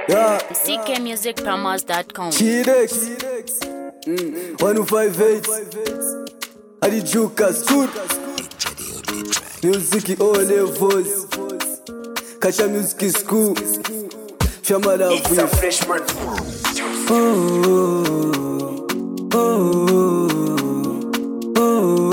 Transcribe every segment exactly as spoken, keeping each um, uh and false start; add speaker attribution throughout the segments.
Speaker 1: Yeah.
Speaker 2: C K music promos dot com.
Speaker 1: Chidex. Mm. one oh five eight. Adijuka Scoot. Music all levels. Kasha music school. Shamada
Speaker 3: It's a freshman.
Speaker 1: Oh, oh, oh,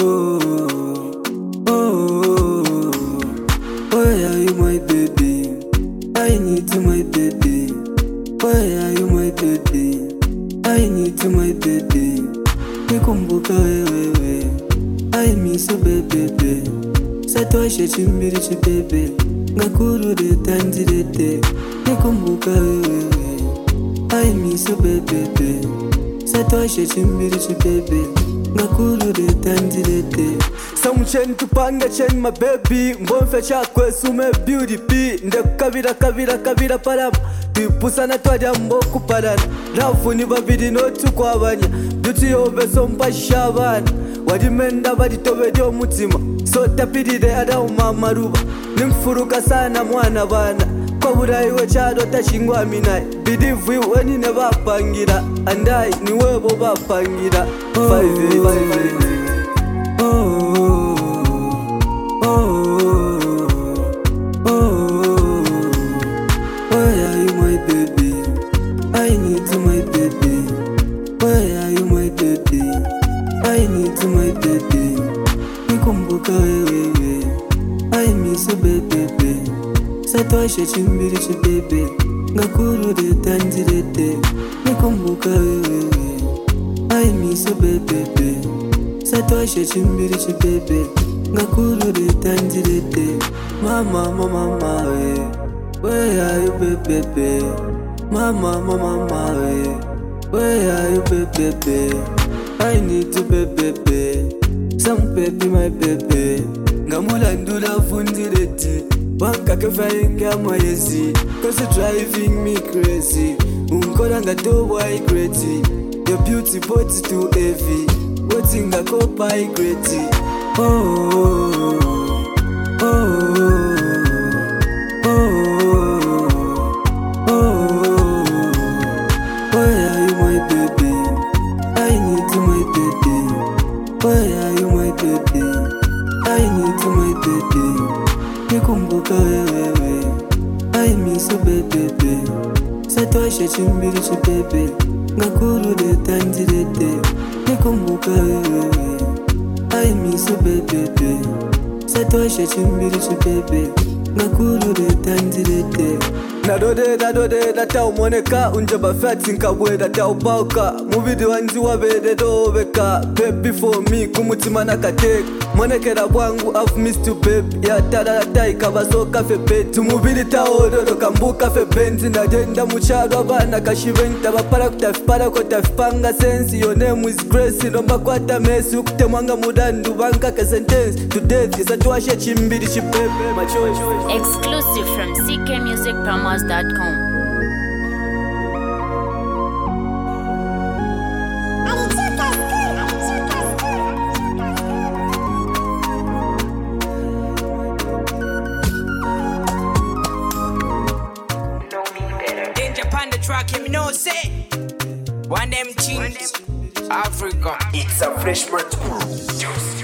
Speaker 1: oh, oh. Why are you my baby? I need you my baby. Why are you my baby? I need you my baby. Nikumbuka wewe. I miss you baby. Satoshe chimbiri chibebe. Ngakuru de tanzirete. Nikumbuka wewe. I miss you baby. Satoshe chimbiri chibebe. Ngakuru de tanzirete. Some chen tupanga chen my baby. Mbonfe chakwe sume beauty p. Nde kavira kavira kavira param. Tipusana twaja mboku parana. Rafu ni babidi notu kwa banya. Beauty ove sompa shabana. Wadimenda baditobe dio mutima. So tapidi de ada umamaruba. Nimfuruka sana mwana bana. Kwa burai we chado tashingwa minai. Bidivu iwe nine bapangira. Andai ni webo bapangira. Five eight, five eight. Oh, oh, oh, oh. Why are you my baby? I need you my baby. Why are you my baby? I need you my baby. Nikumbuka wewe. I miss you baby. Satoshe chimbiri chibebe. Ngakuru de tanzirete. Nikumbuka wewe. I miss you baby. Satoshe chimbiri chibebe. Ngakuru de tanzirete. Mama mama mama we. Where are you baby? Mama mama mama we. Where are you baby? I need to baby. Some baby my baby. Ngamula ndula fundireti. Wanka kefainga mayezi. Cause you're driving me crazy. Unkora ngatobo I crazy. Your beauty body too heavy. Waiting a copa I crazy. Oh, oh, oh, oh, oh, oh. Why are you my baby? I need you my baby. Why are you my baby? I need you my baby. Nikumbuka wewe. I miss you baby. Satoshe chimbiri chibebe. Ngakuru de tanzirete. Nikumbuka wewe. I miss you baby. Satoshe chimbiri chibebe. Ngakuru de tanzirete. Nadode nadode data umoneka. Unjaba fati nkabwe data upauka. Muvidi wanzi wabede doveka. Baby for me kumutima nakateka. Monekera bwangu I've missed you baby. Ya tada data ikabaso kafe beti. Muvidi taododo kambu kafe benzi. Najenda muchaga bana kashiventa. Bapara kutafipara kutafipanga sensi. Your name is Grace. Nomba kwata mesi. Ukute mwanga mudandu banka ke sentence. To death isa tuwashe chimbiri chibebe. Machoice.
Speaker 2: Exclusive from C K music promos dot com.
Speaker 4: Track him no say one them tunes Africa.
Speaker 3: It's a freshman.